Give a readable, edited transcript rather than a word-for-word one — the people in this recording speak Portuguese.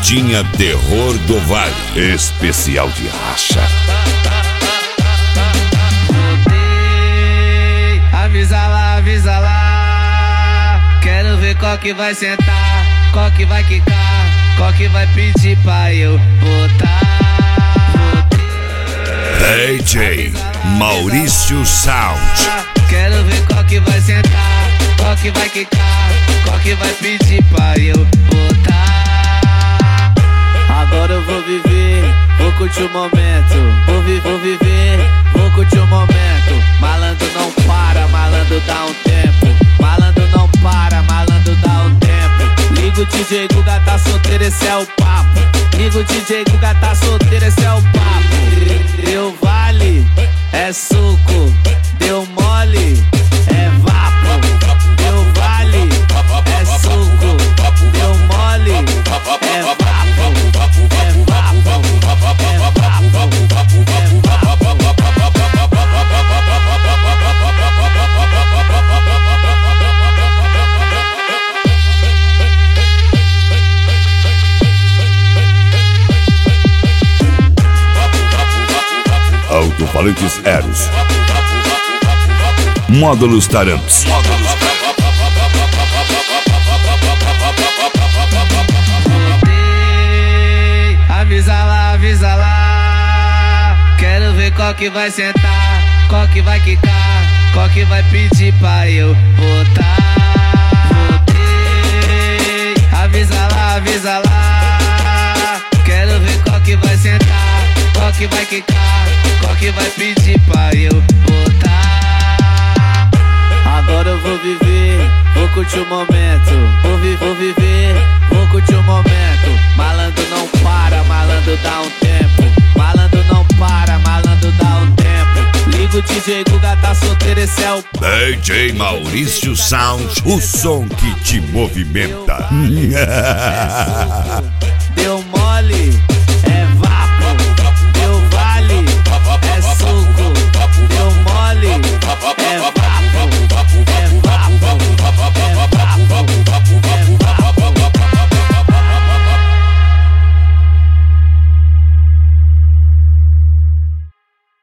Pagodinha Terror do Vale, especial de racha. Avisa lá, quero ver qual que vai sentar, qual que vai quicar, qual que vai pedir pra eu botar. DJ Maurício Sound. Quero ver qual que vai sentar, qual que vai quicar, qual que vai pedir pra eu botar. Agora eu vou viver, vou curtir o momento. Vou viver, vou curtir o momento. Malandro não para, malandro dá um tempo. Malandro não para, malandro dá um tempo. Liga o DJ Guga, tá solteiro, esse é o papo. Liga o DJ Guga, tá solteiro, esse é o papo. Deu vale, é suco. Deu mole, é vapo. Deu vale, é suco. Deu mole, é vapo. Alto-falantes Eros, módulos Taramps. Avisa lá, quero ver qual que vai sentar, qual que vai quicar, qual que vai pedir pra eu botar. Avisa lá, quero ver qual que vai sentar, qual que vai quicar, qual que vai pedir pra eu botar. Agora eu vou viver, vou curtir o momento. Vou viver, vou curtir o momento. Malandro não para, malandro dá um tempo. Malandro não para, malandro dá um tempo. Liga o DJ Guga, tá solteiro, esse é o DJ Maurício Sound, o som que te movimenta. Deu mole,